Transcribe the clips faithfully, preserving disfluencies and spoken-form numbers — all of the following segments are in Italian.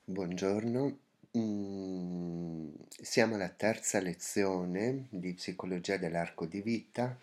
Buongiorno, mm, siamo alla terza lezione di psicologia dell'arco di vita.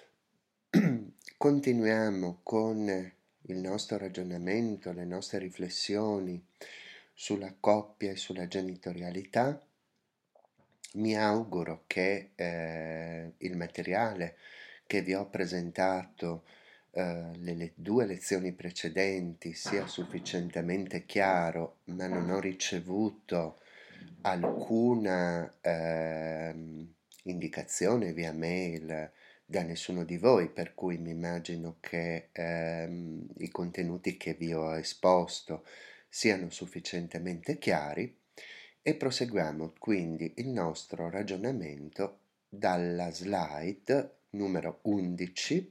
Continuiamo con il nostro ragionamento, le nostre riflessioni sulla coppia e sulla genitorialità. Mi auguro che eh, il materiale che vi ho presentato eh, le, le due lezioni precedenti sia sufficientemente chiaro, ma non ho ricevuto alcuna ehm, indicazione via mail da nessuno di voi, per cui mi immagino che ehm, i contenuti che vi ho esposto siano sufficientemente chiari e proseguiamo quindi il nostro ragionamento dalla slide numero undici,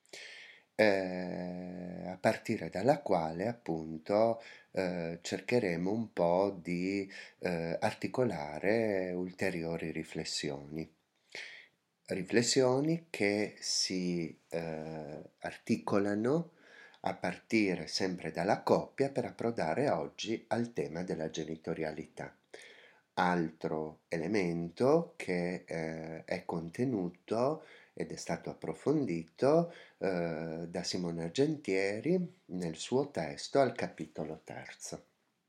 eh, a partire dalla quale appunto eh, cercheremo un po' di eh, articolare ulteriori riflessioni. Riflessioni che si eh, articolano a partire sempre dalla coppia per approdare oggi al tema della genitorialità. Altro elemento che eh, è contenuto ed è stato approfondito eh, da Simone Argentieri nel suo testo al capitolo terzo.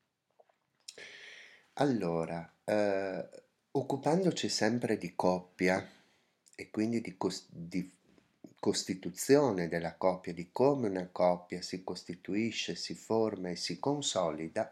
Allora, eh, occupandoci sempre di coppia e quindi di, cos- di costituzione della coppia, di come una coppia si costituisce, si forma e si consolida,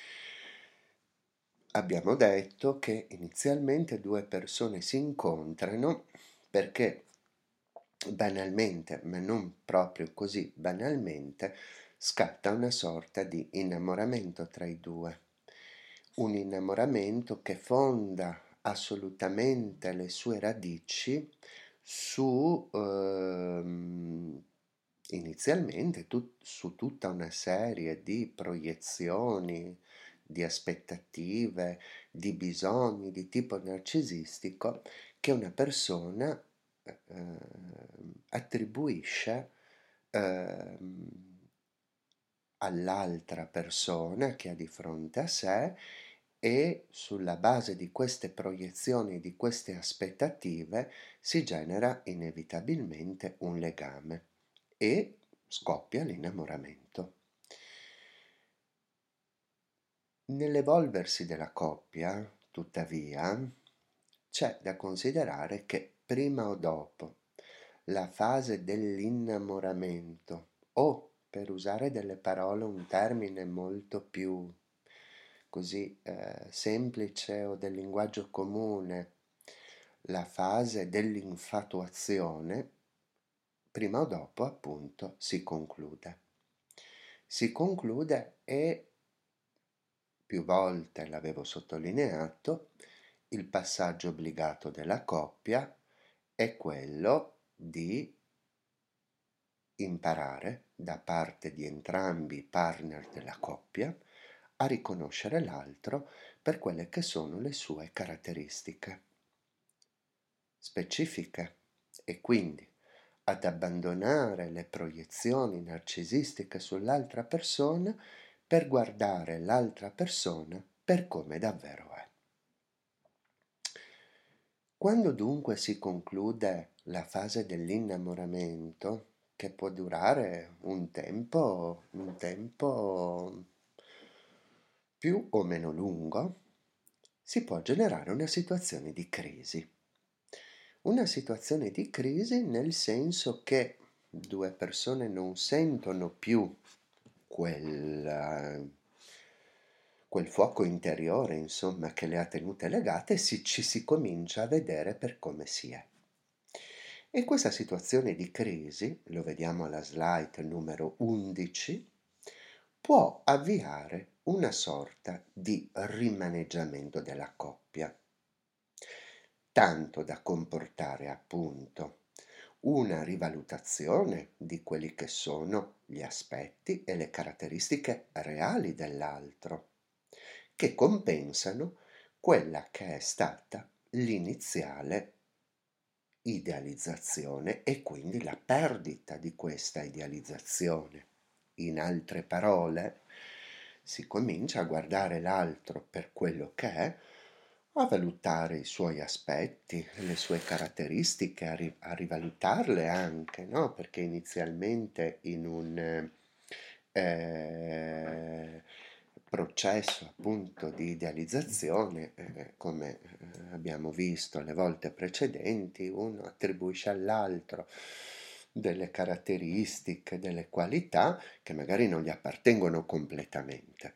abbiamo detto che inizialmente due persone si incontrano perché banalmente, ma non proprio così banalmente, scatta una sorta di innamoramento tra i due. Un innamoramento che fonda assolutamente le sue radici su ehm, inizialmente tut- su tutta una serie di proiezioni, di aspettative, di bisogni di tipo narcisistico che una persona eh, attribuisce eh, all'altra persona che ha di fronte a sé e sulla base di queste proiezioni, di queste aspettative, si genera inevitabilmente un legame e scoppia l'innamoramento. Nell'evolversi della coppia, tuttavia, c'è da considerare che prima o dopo la fase dell'innamoramento, o per usare delle parole un termine molto più così eh, semplice o del linguaggio comune, la fase dell'infatuazione, prima o dopo appunto si conclude. Si conclude e più volte l'avevo sottolineato, il passaggio obbligato della coppia è quello di imparare da parte di entrambi i partner della coppia a riconoscere l'altro per quelle che sono le sue caratteristiche specifiche e quindi ad abbandonare le proiezioni narcisistiche sull'altra persona per guardare l'altra persona per come davvero è. Quando dunque si conclude la fase dell'innamoramento, che può durare un tempo, un tempo più o meno lungo, si può generare una situazione di crisi. Una situazione di crisi nel senso che due persone non sentono più quel, quel fuoco interiore, insomma, che le ha tenute legate, si, ci si comincia a vedere per come si è. E questa situazione di crisi, lo vediamo alla slide numero undici, può avviare una sorta di rimaneggiamento della coppia, tanto da comportare appunto una rivalutazione di quelli che sono gli aspetti e le caratteristiche reali dell'altro, che compensano quella che è stata l'iniziale idealizzazione e quindi la perdita di questa idealizzazione. In altre parole, si comincia a guardare l'altro per quello che è, a valutare i suoi aspetti, le sue caratteristiche, a, ri- a rivalutarle anche, no? Perché inizialmente in un eh, processo appunto di idealizzazione, eh, come eh, abbiamo visto le volte precedenti, uno attribuisce all'altro delle caratteristiche, delle qualità che magari non gli appartengono completamente.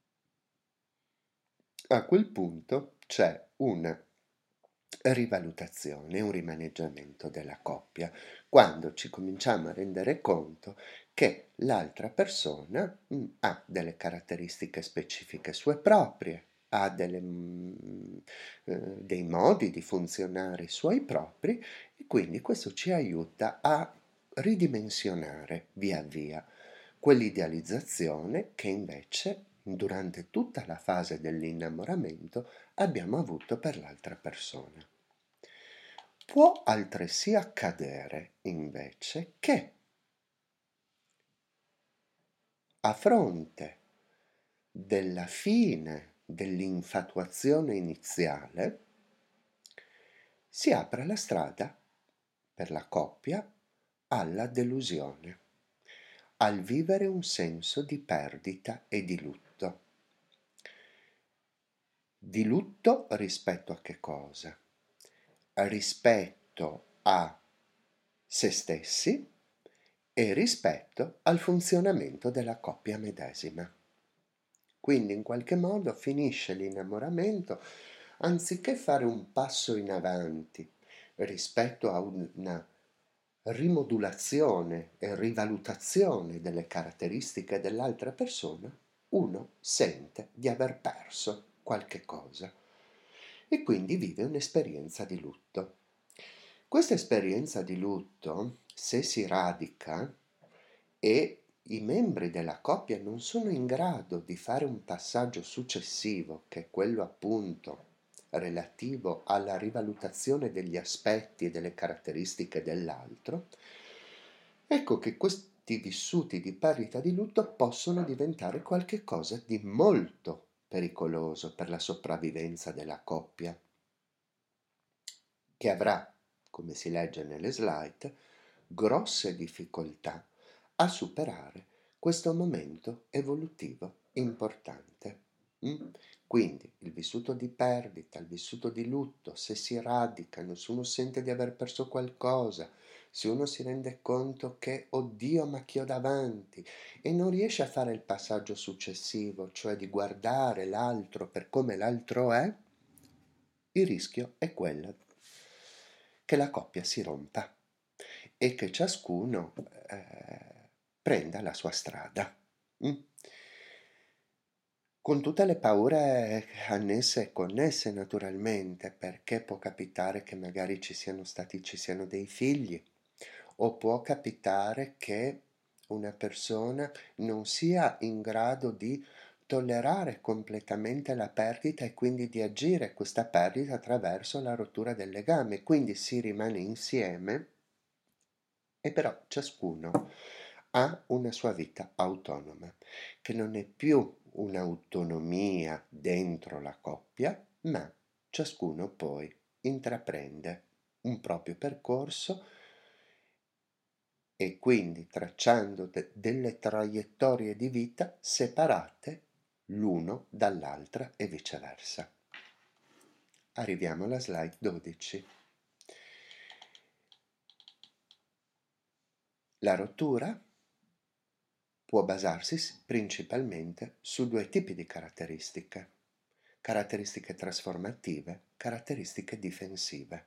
A quel punto c'è una rivalutazione, un rimaneggiamento della coppia, quando ci cominciamo a rendere conto che l'altra persona mh, ha delle caratteristiche specifiche sue proprie, ha delle, mh, eh, dei modi di funzionare suoi propri e quindi questo ci aiuta a ridimensionare via via quell'idealizzazione che invece durante tutta la fase dell'innamoramento abbiamo avuto per l'altra persona. Può altresì accadere invece che a fronte della fine dell'infatuazione iniziale si apra la strada per la coppia alla delusione, al vivere un senso di perdita e di lutto. Di lutto rispetto a che cosa? Rispetto a se stessi e rispetto al funzionamento della coppia medesima. Quindi in qualche modo finisce l'innamoramento, anziché fare un passo in avanti rispetto a una rimodulazione e rivalutazione delle caratteristiche dell'altra persona, uno sente di aver perso qualche cosa e quindi vive un'esperienza di lutto. Questa esperienza di lutto, se si radica e i membri della coppia non sono in grado di fare un passaggio successivo, che è quello appunto relativo alla rivalutazione degli aspetti e delle caratteristiche dell'altro, ecco che questi vissuti di perdita di lutto possono diventare qualcosa di molto pericoloso per la sopravvivenza della coppia, che avrà, come si legge nelle slide, grosse difficoltà a superare questo momento evolutivo importante. Mm? Quindi il vissuto di perdita, il vissuto di lutto, se si radica, nessuno sente di aver perso qualcosa, se uno si rende conto che oddio ma chi ho davanti e non riesce a fare il passaggio successivo, cioè di guardare l'altro per come l'altro è, il rischio è quello che la coppia si rompa e che ciascuno eh, prenda la sua strada. Mm? Con tutte le paure annesse e connesse naturalmente, perché può capitare che magari ci siano stati, ci siano dei figli, o può capitare che una persona non sia in grado di tollerare completamente la perdita e quindi di agire questa perdita attraverso la rottura del legame, quindi si rimane insieme e però ciascuno ha una sua vita autonoma, che non è più un'autonomia dentro la coppia, ma ciascuno poi intraprende un proprio percorso e quindi tracciando de- delle traiettorie di vita separate l'uno dall'altra e viceversa. Arriviamo alla slide dodici. La rottura può basarsi principalmente su due tipi di caratteristiche: caratteristiche trasformative, caratteristiche difensive.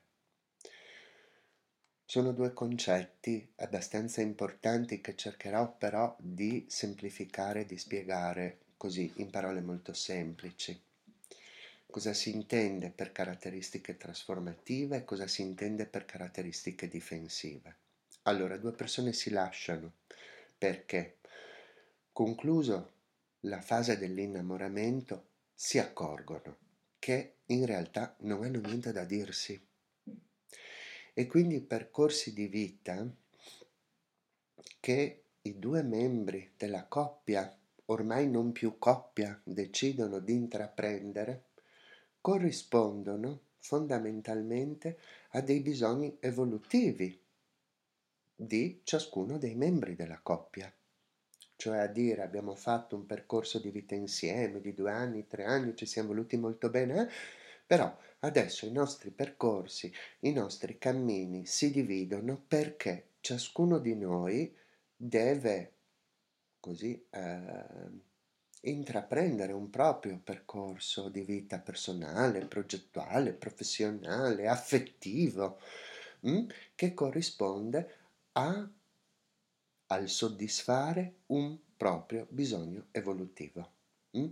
Sono due concetti abbastanza importanti che cercherò però di semplificare, di spiegare così in parole molto semplici. Cosa si intende per caratteristiche trasformative e cosa si intende per caratteristiche difensive? Allora, due persone si lasciano perché, concluso la fase dell'innamoramento, si accorgono che in realtà non hanno niente da dirsi e quindi percorsi di vita che i due membri della coppia ormai non più coppia, decidono di intraprendere, corrispondono fondamentalmente a dei bisogni evolutivi di ciascuno dei membri della coppia. Cioè a dire abbiamo fatto un percorso di vita insieme di due anni, tre anni, ci siamo voluti molto bene, eh? Però adesso i nostri percorsi, i nostri cammini si dividono perché ciascuno di noi deve così eh, intraprendere un proprio percorso di vita personale, progettuale, professionale, affettivo, mm? Che corrisponde a al soddisfare un proprio bisogno evolutivo. Mm?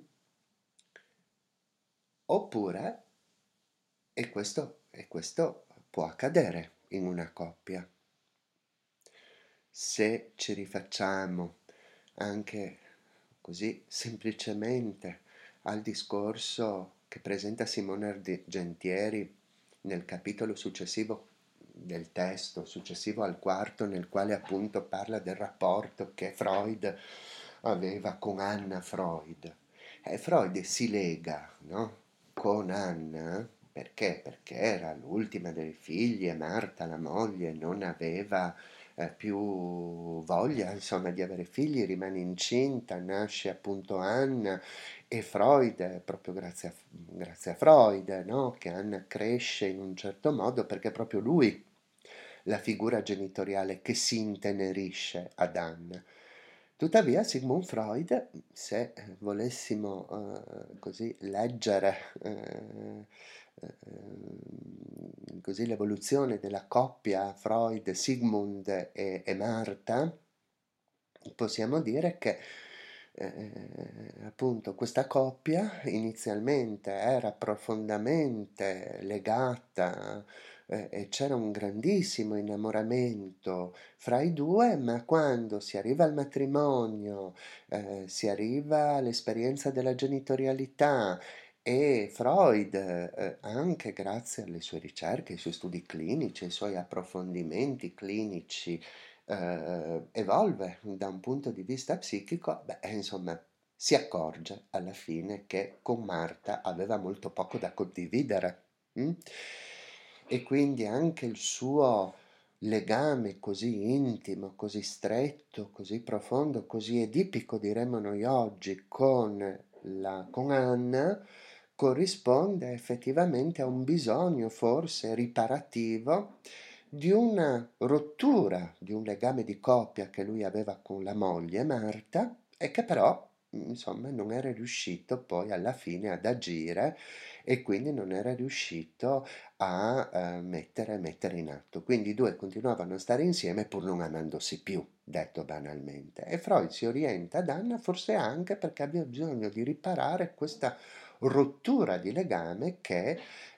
Oppure, e questo, e questo può accadere in una coppia, se ci rifacciamo anche così semplicemente al discorso che presenta Simone Argentieri nel capitolo successivo del testo, successivo al quarto, nel quale appunto parla del rapporto che Freud aveva con Anna Freud. E Freud si lega, no? Con Anna perché? Perché era l'ultima delle figlie, Marta, la moglie, non aveva eh, più voglia, insomma, di avere figli, rimane incinta, nasce appunto Anna e Freud, proprio grazie a, grazie a Freud, no? Che Anna cresce in un certo modo perché è proprio lui la figura genitoriale che si intenerisce ad Anna. Tuttavia Sigmund Freud, se volessimo eh, così leggere eh, eh, così l'evoluzione della coppia Freud, Sigmund e, e Marta, possiamo dire che eh, appunto questa coppia inizialmente era profondamente legata eh, e c'era un grandissimo innamoramento fra i due, ma quando si arriva al matrimonio, eh, si arriva all'esperienza della genitorialità e Freud, eh, anche grazie alle sue ricerche, ai suoi studi clinici, ai suoi approfondimenti clinici, eh, evolve da un punto di vista psichico, beh, insomma, si accorge alla fine che con Marta aveva molto poco da condividere. Mm? E quindi anche il suo legame così intimo, così stretto, così profondo, così edipico, diremmo noi oggi, con, la, con Anna, corrisponde effettivamente a un bisogno forse riparativo di una rottura di un legame di coppia che lui aveva con la moglie Marta e che però insomma non era riuscito poi alla fine ad agire e quindi non era riuscito a eh, mettere, mettere in atto. Quindi i due continuavano a stare insieme pur non amandosi più, detto banalmente. E Freud si orienta ad Anna forse anche perché aveva bisogno di riparare questa rottura di legame che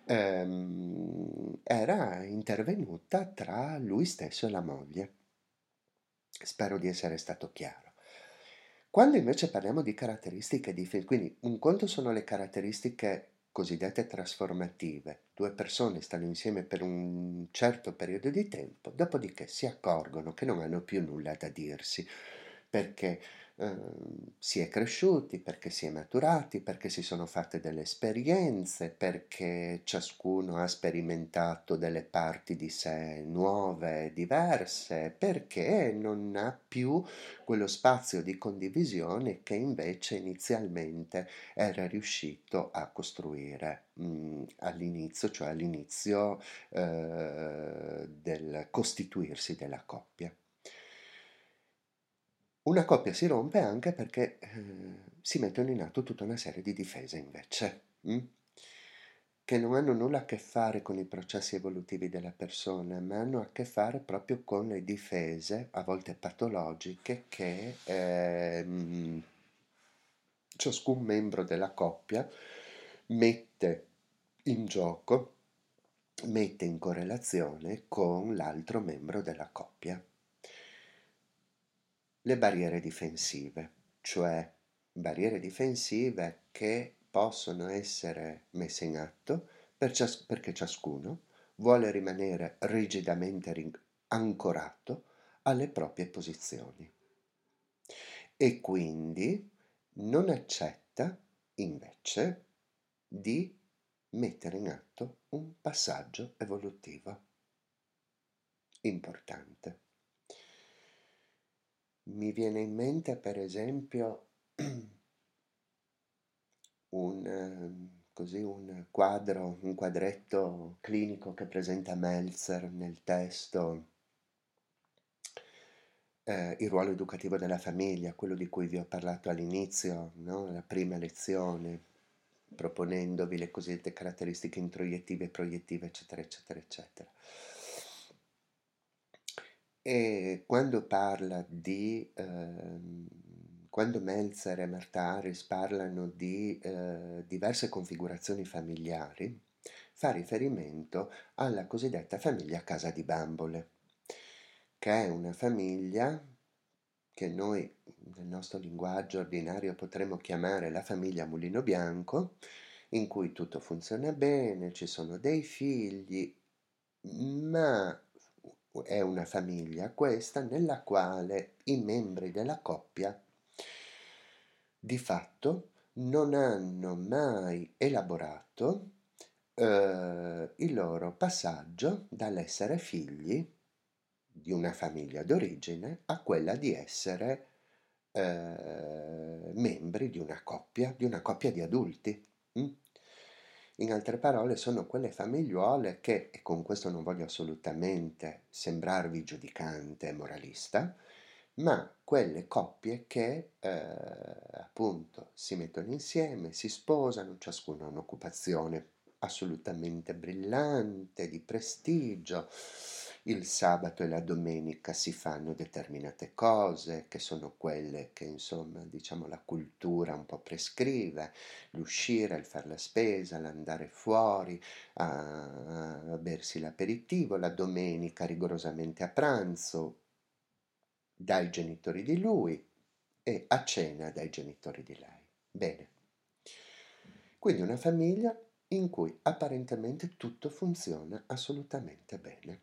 ehm, era intervenuta tra lui stesso e la moglie. Spero di essere stato chiaro. Quando invece parliamo di caratteristiche di film, quindi un conto sono le caratteristiche cosiddette trasformative, due persone stanno insieme per un certo periodo di tempo, dopodiché si accorgono che non hanno più nulla da dirsi, perché eh, si è cresciuti, perché si è maturati, perché si sono fatte delle esperienze, perché ciascuno ha sperimentato delle parti di sé nuove, diverse, perché non ha più quello spazio di condivisione che invece inizialmente era riuscito a costruire mh, all'inizio, cioè all'inizio eh, del costituirsi della coppia. Una coppia si rompe anche perché eh, si mettono in atto tutta una serie di difese invece, mh? Che non hanno nulla a che fare con i processi evolutivi della persona, ma hanno a che fare proprio con le difese, a volte patologiche, che ehm, ciascun membro della coppia mette in gioco, mette in correlazione con l'altro membro della coppia. Le barriere difensive, cioè barriere difensive che possono essere messe in atto per cias- perché ciascuno vuole rimanere rigidamente rin- ancorato alle proprie posizioni e quindi non accetta invece di mettere in atto un passaggio evolutivo importante. Mi viene in mente per esempio un, così, un quadro, un quadretto clinico che presenta Meltzer nel testo eh, il ruolo educativo della famiglia, quello di cui vi ho parlato all'inizio, no? La prima lezione, proponendovi le cosiddette caratteristiche introiettive e proiettive, eccetera, eccetera, eccetera. E quando parla di, ehm, quando Meltzer e Martha Harris parlano di eh, diverse configurazioni familiari, fa riferimento alla cosiddetta famiglia a casa di bambole, che è una famiglia che noi nel nostro linguaggio ordinario potremmo chiamare la famiglia Mulino Bianco, in cui tutto funziona bene, ci sono dei figli, ma è una famiglia questa nella quale i membri della coppia di fatto non hanno mai elaborato eh, il loro passaggio dall'essere figli di una famiglia d'origine a quella di essere eh, membri di una coppia, di una coppia di adulti. Mm? In altre parole, sono quelle famigliuole che, e con questo non voglio assolutamente sembrarvi giudicante e moralista, ma quelle coppie che eh, appunto si mettono insieme, si sposano, ciascuno ha un'occupazione assolutamente brillante, di prestigio. Il sabato e la domenica si fanno determinate cose, che sono quelle che insomma diciamo la cultura un po' prescrive, l'uscire, il fare la spesa, l'andare fuori, a, a bersi l'aperitivo, la domenica rigorosamente a pranzo dai genitori di lui e a cena dai genitori di lei. Bene. Quindi una famiglia in cui apparentemente tutto funziona assolutamente bene.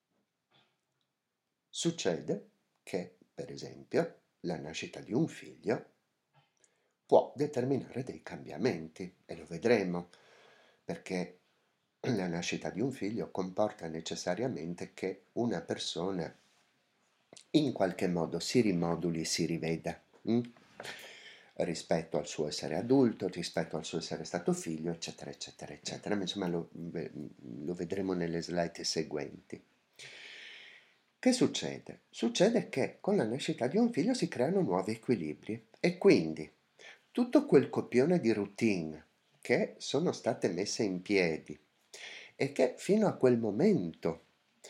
Succede che, per esempio, la nascita di un figlio può determinare dei cambiamenti, e lo vedremo, perché la nascita di un figlio comporta necessariamente che una persona in qualche modo si rimoduli, si riveda hm? rispetto al suo essere adulto, rispetto al suo essere stato figlio, eccetera, eccetera, eccetera. Ma insomma lo, lo vedremo nelle slide seguenti. Che succede? Succede che con la nascita di un figlio si creano nuovi equilibri e quindi tutto quel copione di routine che sono state messe in piedi e che fino a quel momento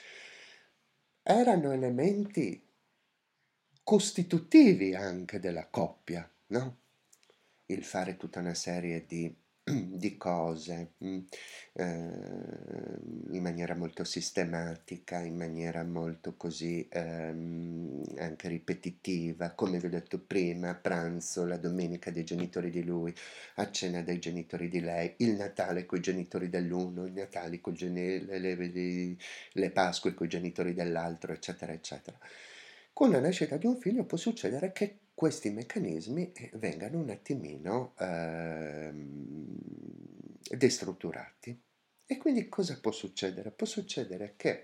erano elementi costitutivi anche della coppia, no? Il fare tutta una serie di, di cose mh, eh, in maniera molto sistematica, in maniera molto così ehm, anche ripetitiva, come vi ho detto prima, a pranzo, la domenica dei genitori di lui, a cena dei genitori di lei, il Natale con i genitori dell'uno, il Natale con geni- le, le, le Pasque con i genitori dell'altro, eccetera, eccetera. Con la nascita di un figlio può succedere che questi meccanismi eh, vengano un attimino ehm, destrutturati. E quindi cosa può succedere? Può succedere che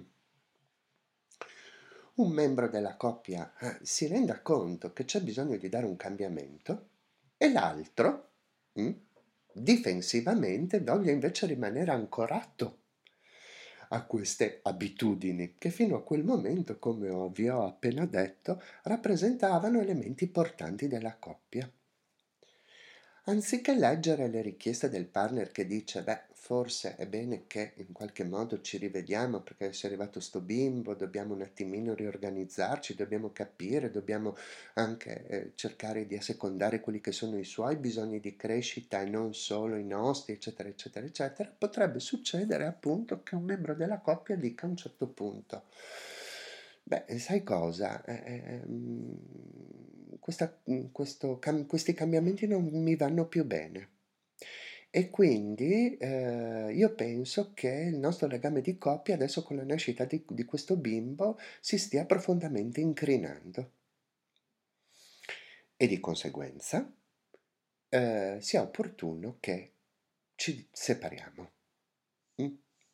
un membro della coppia eh, si renda conto che c'è bisogno di dare un cambiamento e l'altro, mh, difensivamente, voglia invece rimanere ancorato a queste abitudini che fino a quel momento, come vi ho appena detto, rappresentavano elementi portanti della coppia. Anziché leggere le richieste del partner che dice, beh, forse è bene che in qualche modo ci rivediamo perché adesso è arrivato sto bimbo, dobbiamo un attimino riorganizzarci, dobbiamo capire, dobbiamo anche eh, cercare di assecondare quelli che sono i suoi bisogni di crescita e non solo i nostri, eccetera, eccetera, eccetera, potrebbe succedere appunto che un membro della coppia dica a un certo punto, beh, sai cosa? Eh, ehm, questa- questo cam- questi cambiamenti non mi vanno più bene. E quindi eh, io penso che il nostro legame di coppia adesso con la nascita di, di questo bimbo si stia profondamente incrinando. E di conseguenza eh, sia opportuno che ci separiamo. Mm?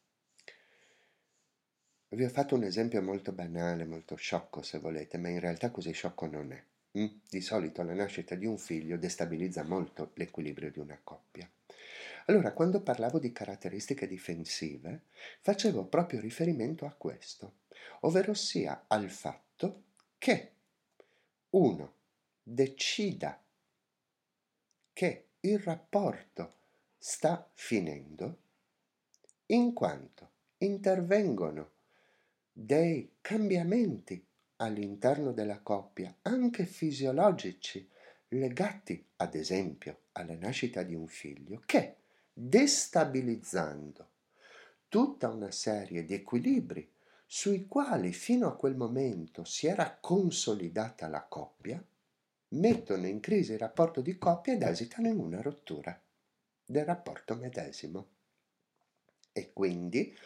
Vi ho fatto un esempio molto banale, molto sciocco se volete, ma in realtà così sciocco non è. Mm? Di solito la nascita di un figlio destabilizza molto l'equilibrio di una coppia. Allora, quando parlavo di caratteristiche difensive, facevo proprio riferimento a questo, ovvero sia al fatto che uno decida che il rapporto sta finendo in quanto intervengono dei cambiamenti all'interno della coppia, anche fisiologici, legati ad esempio alla nascita di un figlio, che destabilizzando tutta una serie di equilibri sui quali fino a quel momento si era consolidata la coppia, mettono in crisi il rapporto di coppia ed esitano in una rottura del rapporto medesimo. E quindi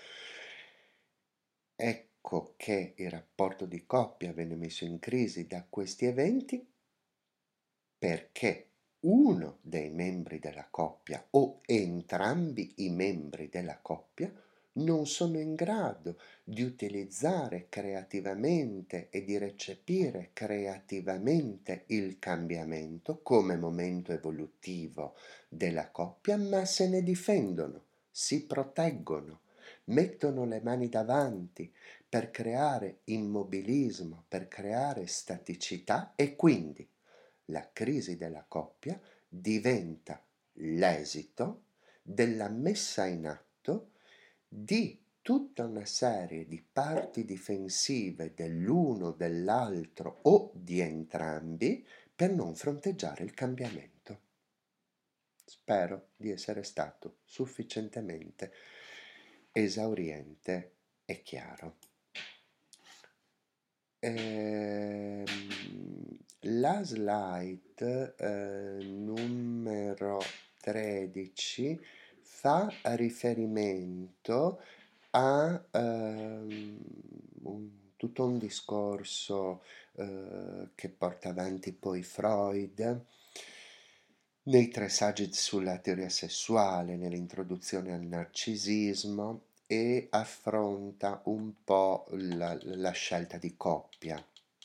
ecco che il rapporto di coppia venne messo in crisi da questi eventi perché uno dei membri della coppia o entrambi i membri della coppia non sono in grado di utilizzare creativamente e di recepire creativamente il cambiamento come momento evolutivo della coppia, ma se ne difendono, si proteggono, mettono le mani davanti per creare immobilismo, per creare staticità e quindi la crisi della coppia diventa l'esito della messa in atto di tutta una serie di parti difensive dell'uno, dell'altro o di entrambi per non fronteggiare il cambiamento. Spero di essere stato sufficientemente esauriente e chiaro. Ehm, la slide eh, numero tredici fa riferimento a ehm, un- tutto un discorso eh, che porta avanti poi Freud nei tre saggi sulla teoria sessuale, nell'introduzione al narcisismo e affronta un po' la, la scelta di coppia.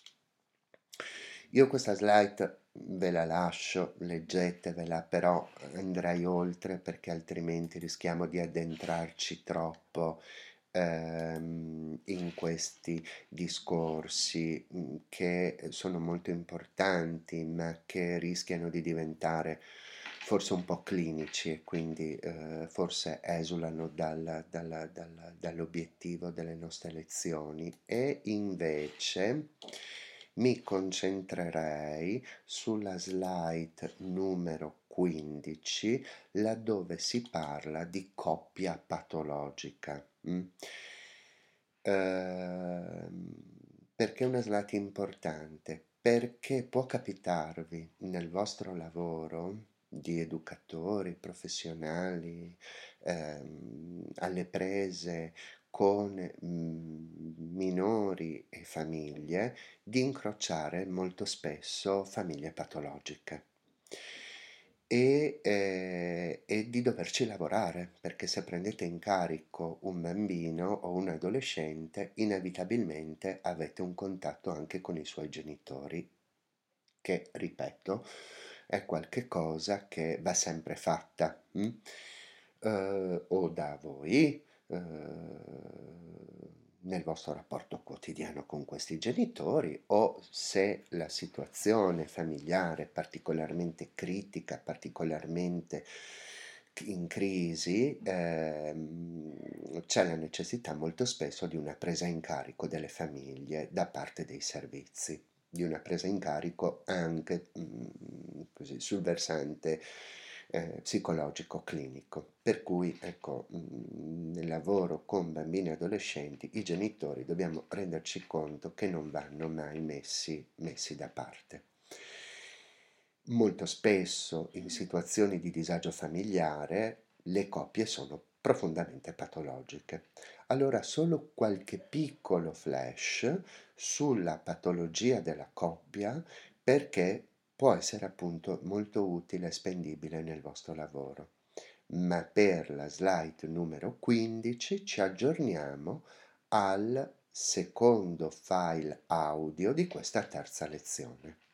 Io questa slide ve la lascio, leggetevela, però andrei oltre perché altrimenti rischiamo di addentrarci troppo ehm, in questi discorsi mh, che sono molto importanti, ma che rischiano di diventare forse un po' clinici e quindi eh, forse esulano dal- dal- dal- dall'obiettivo delle nostre lezioni e invece mi concentrerei sulla slide numero quindici laddove si parla di coppia patologica. Mm? Ehm, perché è una slide importante? Perché può capitarvi nel vostro lavoro di educatori professionali, ehm, alle prese con mm, minori e famiglie, di incrociare molto spesso famiglie patologiche e, eh, e di doverci lavorare, perché se prendete in carico un bambino o un adolescente, inevitabilmente avete un contatto anche con i suoi genitori, che, ripeto, è qualche cosa che va sempre fatta, hm? Eh, o da voi, eh, nel vostro rapporto quotidiano con questi genitori o se la situazione familiare è particolarmente critica, particolarmente in crisi, ehm, c'è la necessità molto spesso di una presa in carico delle famiglie da parte dei servizi, di una presa in carico anche mh, così, sul versante eh, psicologico-clinico. Per cui, ecco, mh, nel lavoro con bambini e adolescenti, i genitori dobbiamo renderci conto che non vanno mai messi, messi da parte. Molto spesso in situazioni di disagio familiare le coppie sono profondamente patologiche. Allora solo qualche piccolo flash sulla patologia della coppia perché può essere appunto molto utile e spendibile nel vostro lavoro. Ma per la slide numero quindici ci aggiorniamo al secondo file audio di questa terza lezione.